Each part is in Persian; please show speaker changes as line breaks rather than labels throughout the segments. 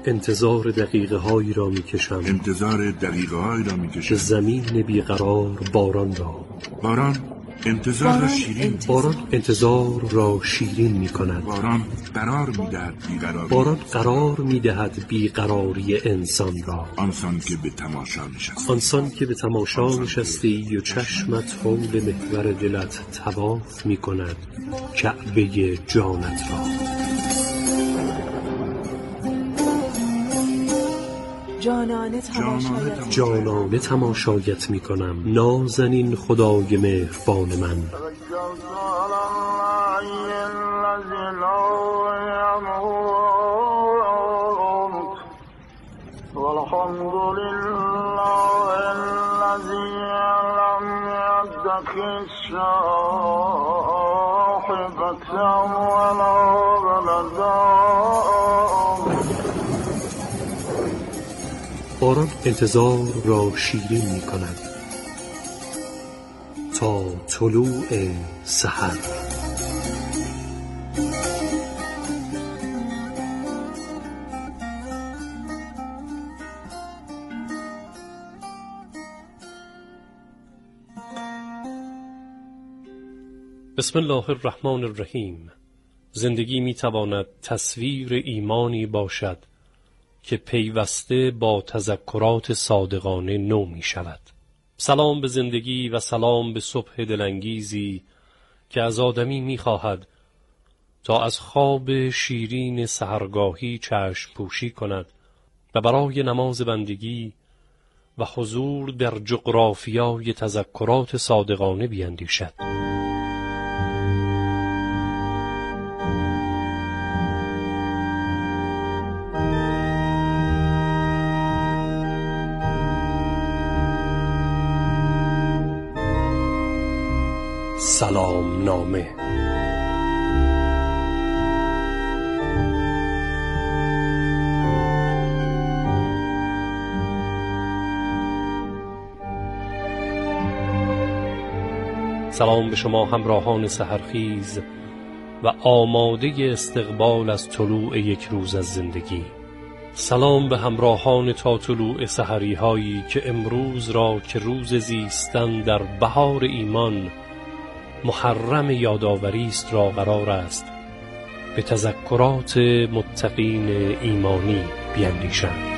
انتظار دقیقه هایی را می کشم که زمین بیقرار باران را انتظار را شیرین می کند. باران قرار می دهد بیقراری انسان را. آنسان که به تماشا نشستی و چشمت حول محور دلت طواف می کند کعبه جانت را. جانانه تماشایت می کنم نازنین خدای مهربان من. باران انتظار را شیرین می کند تا طلوع سحر. بسم الله الرحمن الرحیم. زندگی می تواند تصویر ایمانی باشد که پیوسته با تذکرات صادقانه نو می شود. سلام به زندگی و سلام به صبح دلانگیزی که از آدمی می خواهد تا از خواب شیرین سحرگاهی چشم پوشی کند و برای نماز بندگی و حضور در جغرافیای تذکرات صادقانه بیندیشد. سلام نامه. سلام به شما همراهان سحرخیز و آماده استقبال از طلوع یک روز از زندگی. سلام به همراهان تا طلوع سحری هایی که امروز را که روز زیستن در بهار ایمان محرم یادآوری است را قرار است به تذکرات متقین ایمانی بیندیشند.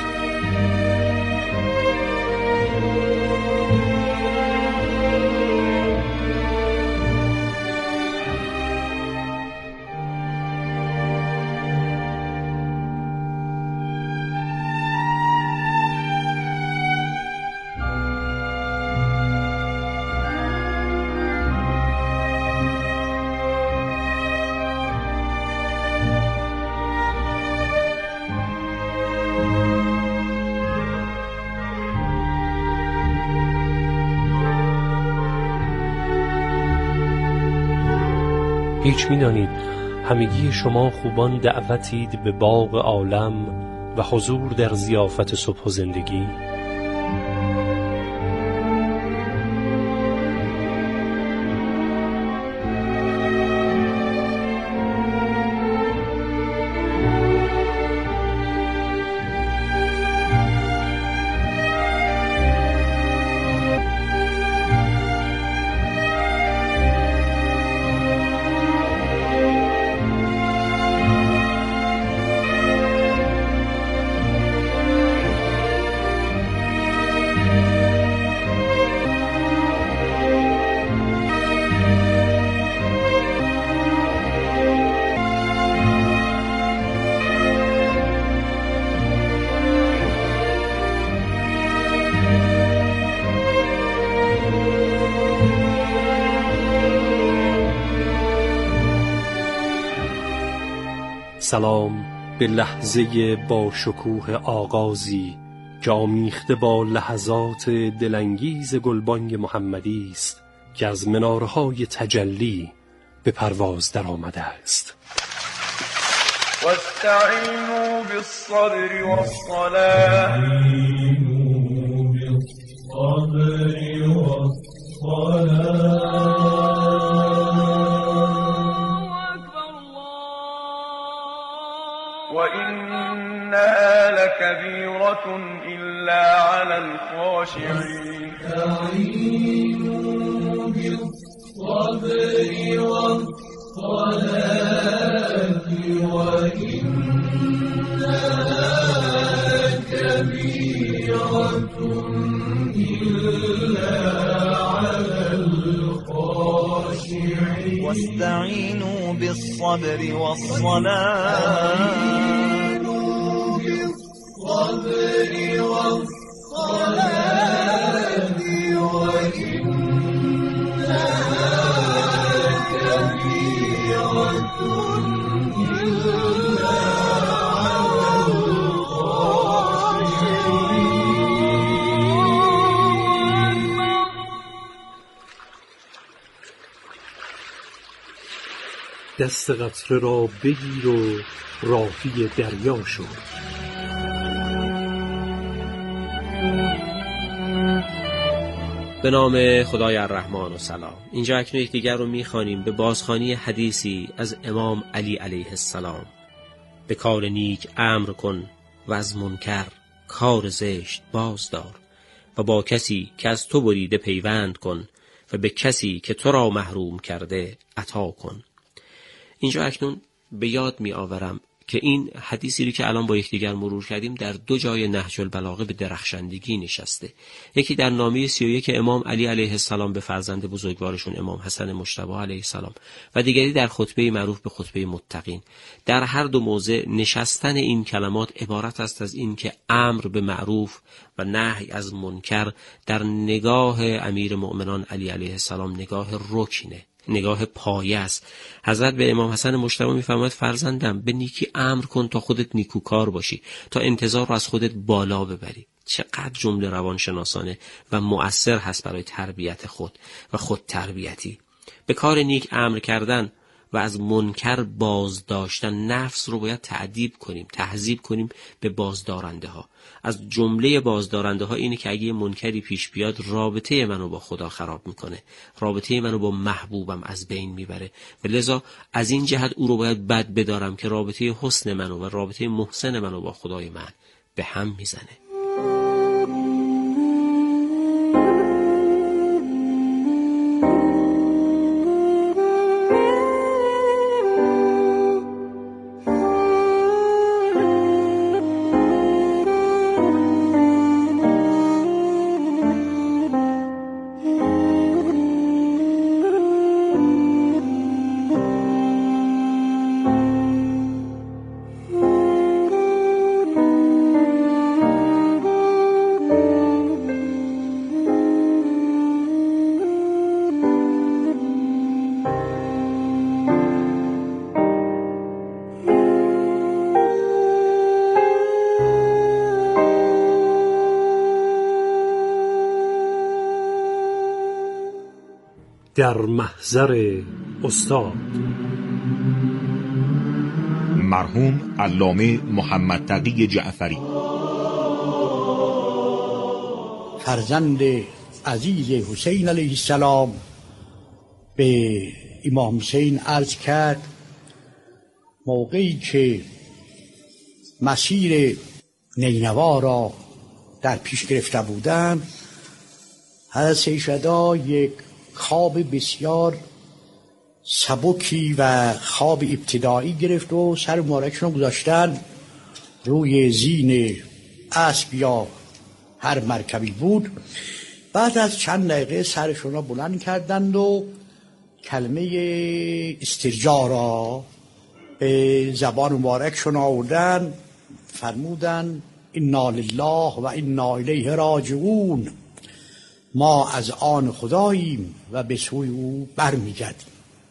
هیچ می‌دانید همگی شما خوبان دعوتید به باغ عالم و حضور در ضیافت صبح و زندگی. سلام به لحظه با شکوه آغازی که آمیخته با لحظات دلانگیز گلبانگ محمدی است که از منارهای تجلی به پرواز در آمده است.
واستعینوا بالصبر والصلاة وإنها كبيرة إلا على الخاشعين
استعينوا بالصبر والصلاة وإنها كبيرة إلا على الخاشعين
واستعينوا بالصبر والصلاة
دست قطره را بگیر و راهی دریا شو.
به نام خدای الرحمن و سلام. اینجا اکنون یکدیگر رو میخوانیم به بازخوانی حدیثی از امام علی علیه السلام. به کار نیک امر کن و از منکر کار زشت باز دار و با کسی که از تو بریده پیوند کن و به کسی که تو را محروم کرده عطا کن. اینجا اکنون به یاد می آورم که این حدیثی رو که الان با یکدیگر مرور کردیم در دو جای نهج البلاغه به درخشندگی نشسته. یکی در نامه 31 امام علی علیه السلام به فرزند بزرگوارشون امام حسن مجتبی علیه السلام و دیگری در خطبه معروف به خطبه متقین. در هر دو موضع نشستن این کلمات عبارت است از این که امر به معروف و نهی از منکر در نگاه امیر مؤمنان علی علیه السلام نگاه رکنه، نگاه پایه است. حضرت به امام حسن مجتبی میفرماید فرزندم به نیکی امر کن تا خودت نیکوکار باشی، تا انتظار رو از خودت بالا ببری. چقدر جمله روانشناسانه و مؤثر هست برای تربیت خود و خود تربیتی. به کار نیک امر کردن و از منکر باز داشتن. نفس رو باید تأدیب کنیم، تهذیب کنیم به بازدارنده ها. از جمله بازدارنده ها اینه که اگه منکری پیش بیاد رابطه منو با خدا خراب میکنه، رابطه منو با محبوبم از بین میبره و لذا از این جهت او رو باید بد بدارم که رابطه حسن منو و رابطه محسن منو با خدای من به هم میزنه.
در محضر استاد
مرحوم علامه محمد تقی جعفری،
فرزند عزیز حسین علیه السلام، به امام حسین عرض کرد موقعی که مسیر نینوا را در پیش گرفته بودند، حضرت سیدشهدا یک خواب بسیار سبکی و خواب ابتدایی گرفت و سر مبارکشون گذاشتن روی زین اسب یا هر مرکبی بود. بعد از چند دقیقه سرشون را بلند کردند و کلمه استرجاع را به زبان مبارکشون آوردن، فرمودن انا لله و انا الیه راجعون، ما از آن خداییم و به سوی او برمیگردیم.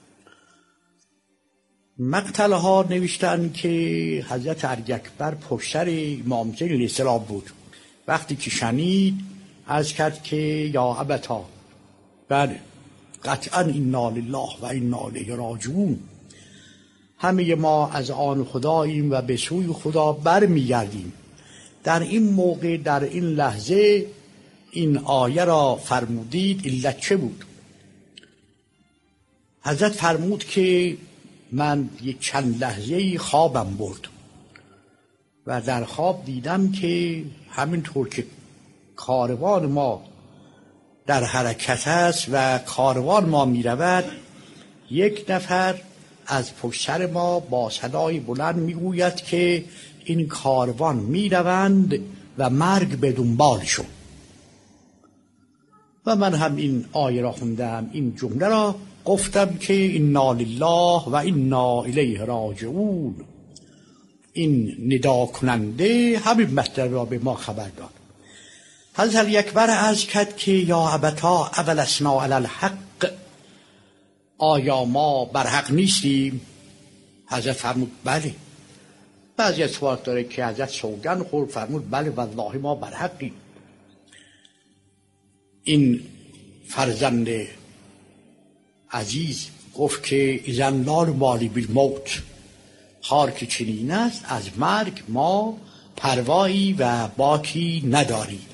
مقتل ها نوشتن که حضرت علی اکبر پشت سر امام حسین علیه السلام بود. وقتی که شنید عرض کرد که یا ابتا، بله قطعا انا لله و انا الیه راجعون، همه ما از آن خداییم و به سوی خدا برمیگردیم. در این موقع، در این لحظه این آیه را فرمودید، علت چه بود؟ حضرت فرمود که من یک چند لحظه خوابم برد و در خواب دیدم که همینطور که کاروان ما در حرکت است و کاروان ما می رود، یک نفر از پشت سر ما با صدای بلند می گوید که این کاروان می روند و مرگ به دنبالشون. و من هم این آیه را خوندم، این جمله را گفتم که انا لله و انا الیه راجعون. این ندا کننده همین مطلب را به ما خبر داد. حضرت علی اکبر عرض کرد که یا ابتا اولسنا علی الحق، آیا ما بر حق نیستیم؟ حضرت فرمود بله. بعضی از سوال داره که حضرت سوگند خورد، فرمود بله والله ما بر حقیم. این فرزند عزیز گفت که اذن لا نبالی بالموت، حال که چنین است از مرگ ما پروایی و باکی نداریم.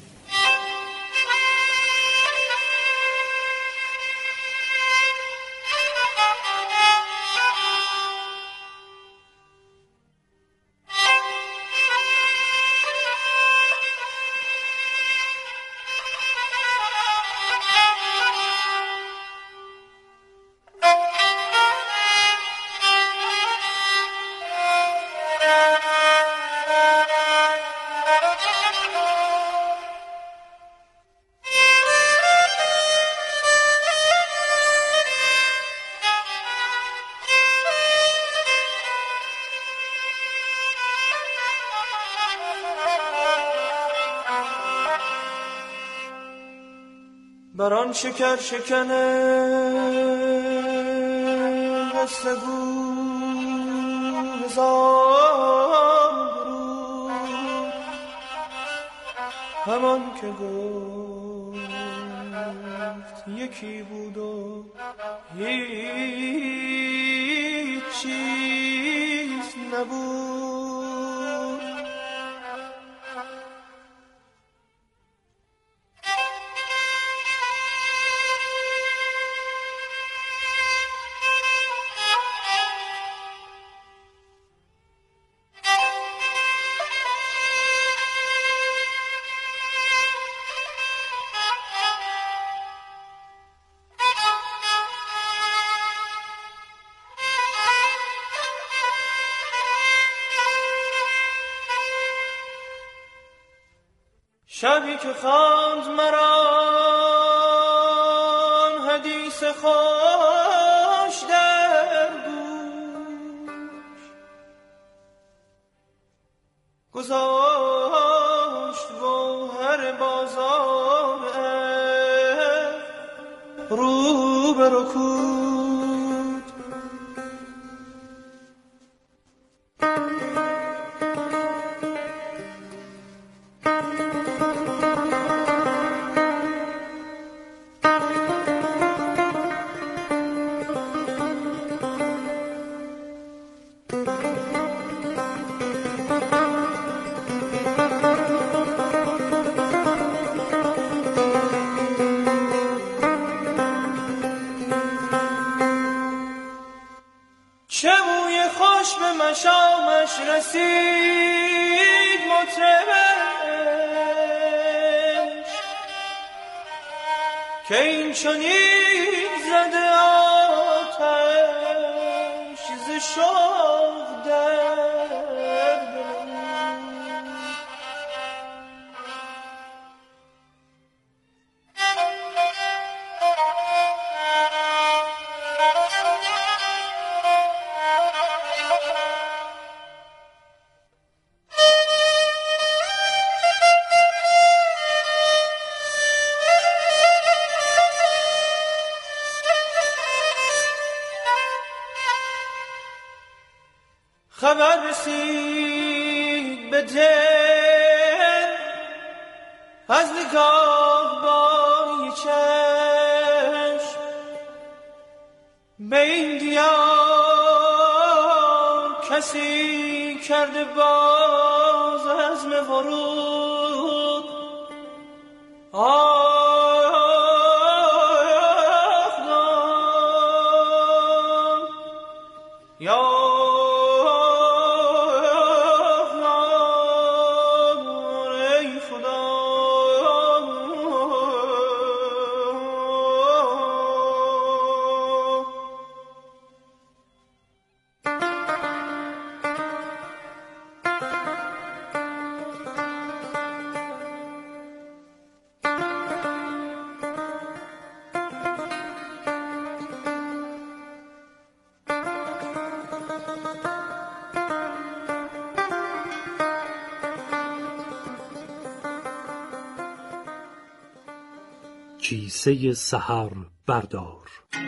بران شکر شکنه بستگو هزار درود، همان که گفت یکی بود و هیچ چیز نبود. شبی که خواند مرا حدیث خوش در گوش، گذاشت گوهر بازار رو به رکود. چه بوی خوش به مشامش رسید مطربش، که این چنین زده آتش ز شوق در دلم. خبر رسید به دل از نگاه بای چشم، به این دیار کسی کرده باز عزم ورود. یا
کیسه سحر بردار.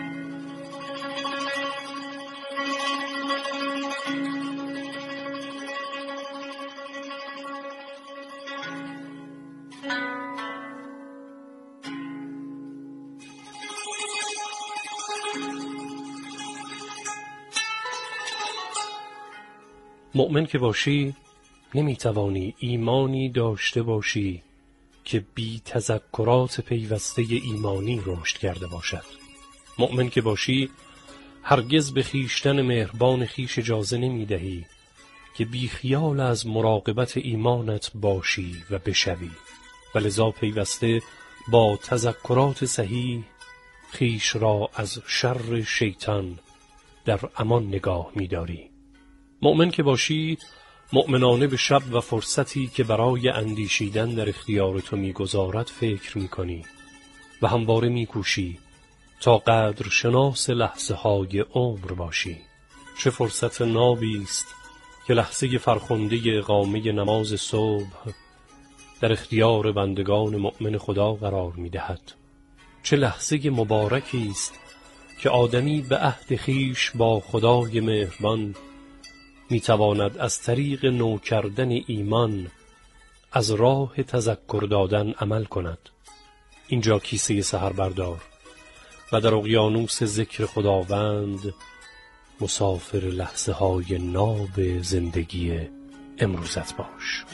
مؤمن که باشی نمیتوانی ایمانی داشته باشی که بی تذکرات پیوسته ایمانی رشد کرده باشد. مؤمن که باشی هرگز به خیشتن مهربان خیش اجازه نمیدهی که بی خیال از مراقبت ایمانت باشی و بشوی، و لذا پیوسته با تذکرات صحیح خیش را از شر شیطان در امان نگاه می‌داری. مؤمن که باشی مؤمنانه به شب و فرصتی که برای اندیشیدن در اختیار تو می‌گذارد فکر می‌کنی و همواره می‌کوشی تا قدر شناس لحظه های عمر باشی. چه فرصت نابی است که لحظه فرخنده اقامه نماز صبح در اختیار بندگان مؤمن خدا قرار می‌دهد. چه لحظه مبارکی است که آدمی به عهد خویش با خدای مهربان میتواند از طریق نو کردن ایمان از راه تذکر دادن عمل کند. اینجا کیسه سحر بردار و در اقیانوس ذکر خداوند مسافر لحظه های ناب زندگی امروزت باش.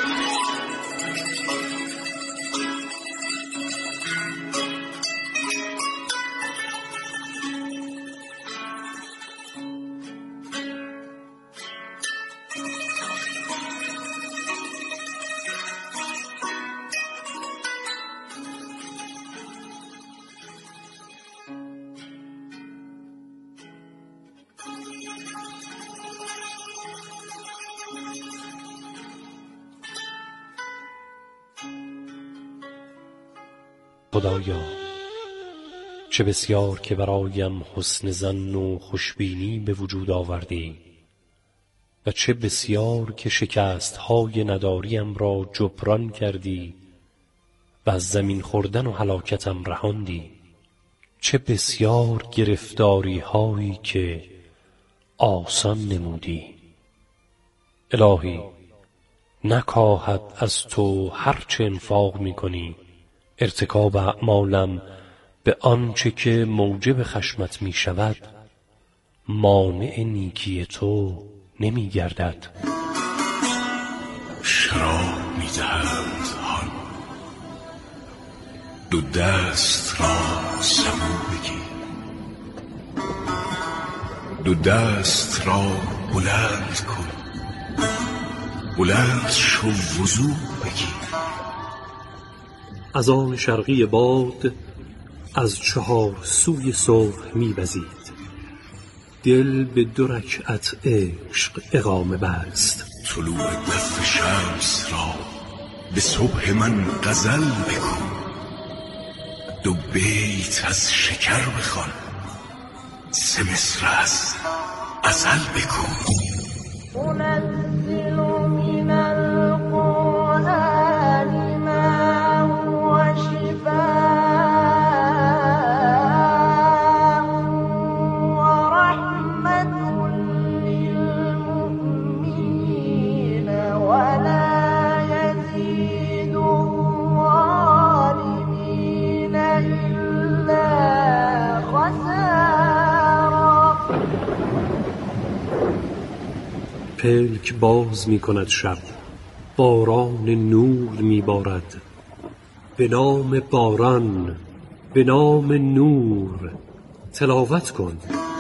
خدایا چه بسیار که برایم حسن ظن و خوشبینی به وجود آوردی و چه بسیار که شکست های نداریم را جبران کردی و از زمین خوردن و هلاکتم رهاندی. چه بسیار گرفتاری هایی که آسان نمودی. الهی نکاهد از تو هرچه انفاق می کنی ارتکاب اعمالم به آنچه که موجب خشمت می شود مانع نیکی تو نمی گردد.
شراب می دهند آن دو دست را سبو بگیر، دو دست را بلند کن، بلند شو وضو بگیر.
از آن شرقی باد از چهار سوی صبح می‌وزید، دل به 2 رکعت عشق اقامه بست.
طلوع دف شمس را به صبح من غزل بگو، 2 بیت از شکر بخوان، 3 مصر از غزل بگو.
أنزل من القرآن ما هو شفاء ورحمة للمؤمنين ولا يزيد الظالمين إلا خسارا.
پلک باز می کند شب، باران نور می بارد. به نام باران، به نام نور تلاوت کن.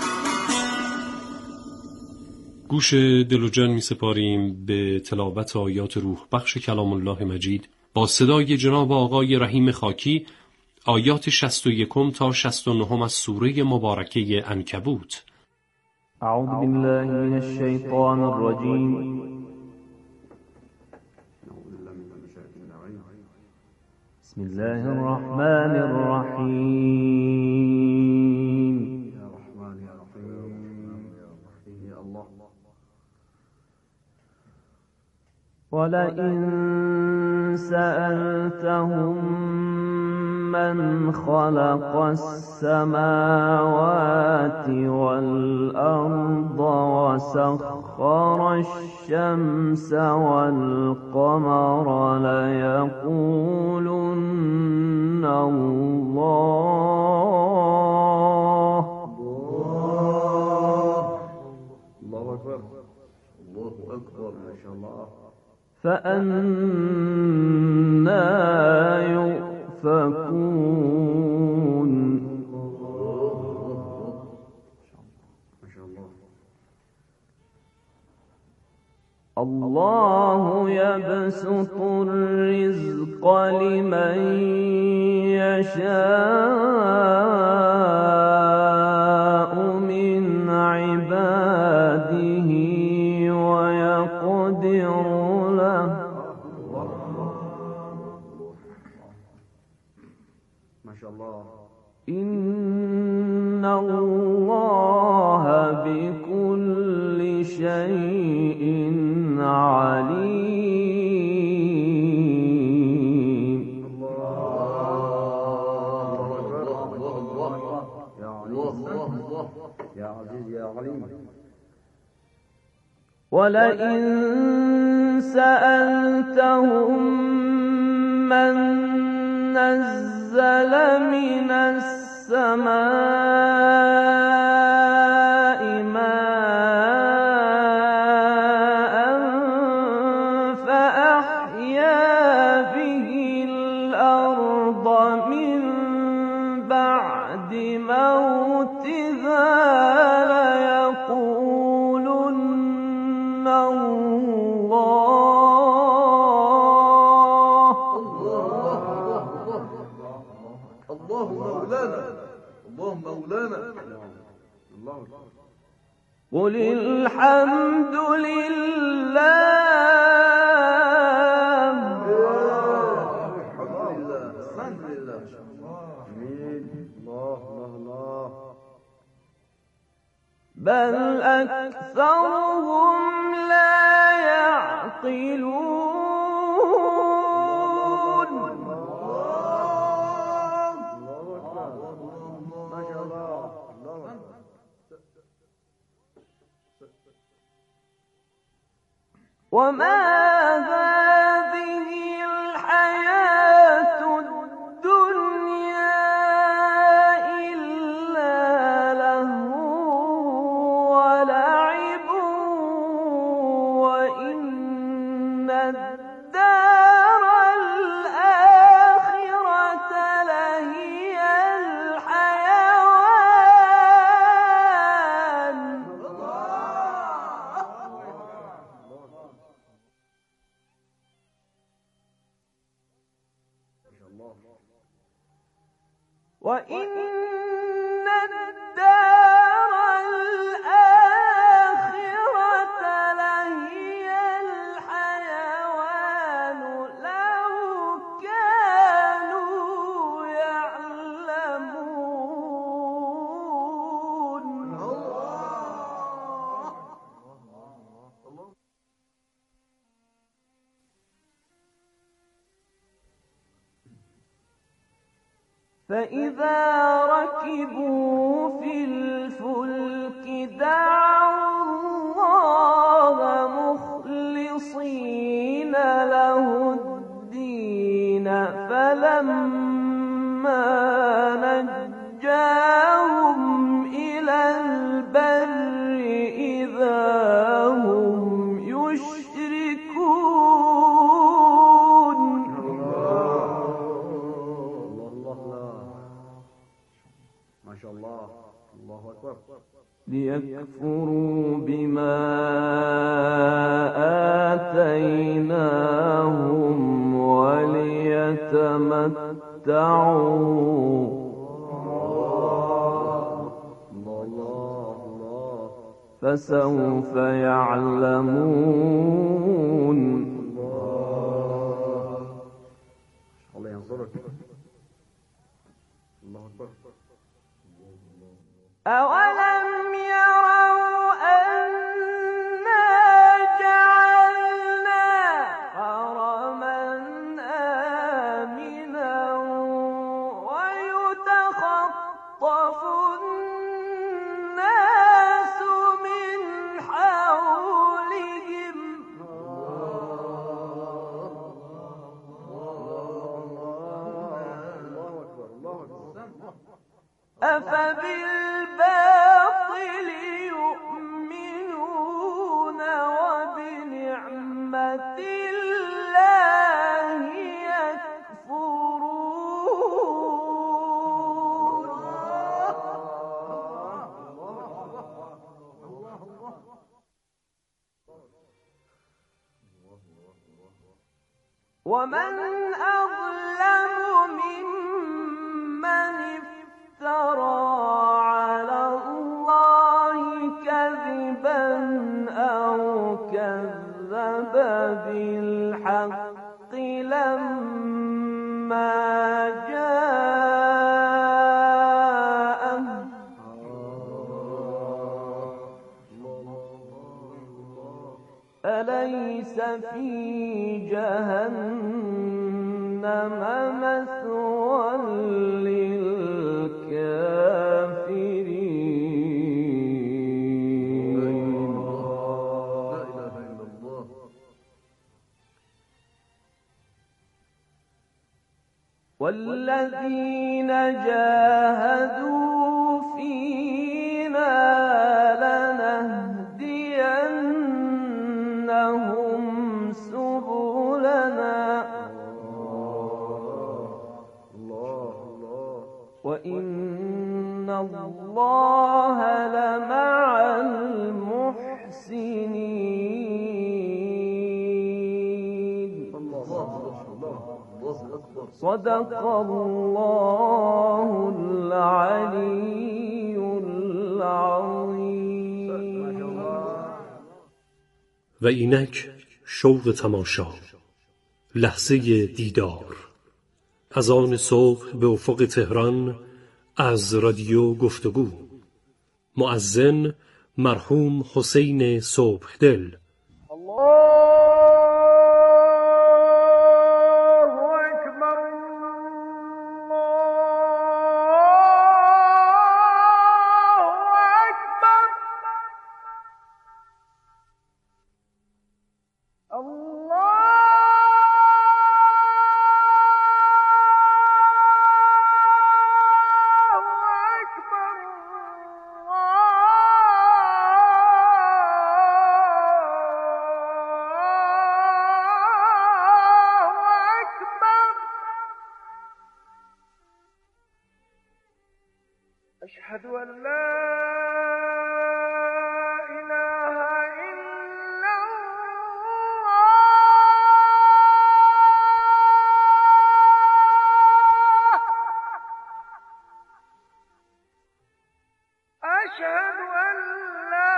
گوش دل و جان می سپاریم به تلاوت آیات روح بخش کلام الله مجید با صدای جناب آقای رحیم خاکی، آیات 61 تا 69 از سوره مبارکه عنکبوت.
أعوذ بالله من الشيطان الرجيم. بسم الله الرحمن الرحيم. ولئن سألتهم من خلق السماوات والأرض وسخر الشمس والقمر ليقولن الله.
الله أكبر الله أكبر ما شاء الله.
فأنى يؤفكون.
ما شاء الله.
الله يبسط الرزق لمن يشاء من عباده ويقدر له.
ما شاء الله.
إن الله بكل شيء عليم.
يا عزيز يا عليم.
ولئن سألتهم من نزل من السماء ماء فأحيا به الأرض من بعد موتها ليقولن الله.
الله مولانا الله مولانا.
قل الحمد لله.
الحمد لله. آمين. الله الله.
بل أكثرهم لا يعقلون. وما هذه الحياة الدنيا إلا لهو ولعب وإن الدار الآخرة لهي الحيوان. وإن الدار الآخرة لهي الحيوان لو كانوا يعلمون. فإذا ركبوا في الفلك دعوا الله مخلصين له الدين فلما نجاهم إلى البر إذا هم يشركون.
ما شاء الله. الله أكبر.
ليكفروا بما آتيناهم وليتمتعوا. فسوف يعلمون.
الله ينصرك. الله أكبر.
أولم يروا أنا جعلنا حرما آمنا ومن أظلم ممن افترى على الله كذبا أو كذب بالحق لما جاءه أليس في جهنم مثوى للكافرين والذين جاهدوا فينا لنهدينهم سبلنا وإن الله لمع المحسنين صدق الله العلي العظيم.
و اینک شوق تماشا، لحظه دیدار، از آن صبح به افق تهران، از رادیو گفتگو. مؤذن مرحوم حسین صبحدل.
أشهد أن لا إله إلا الله أشهد أن لا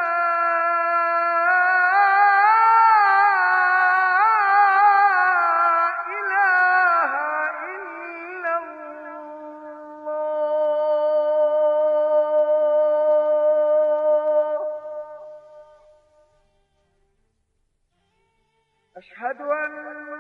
أشهد أن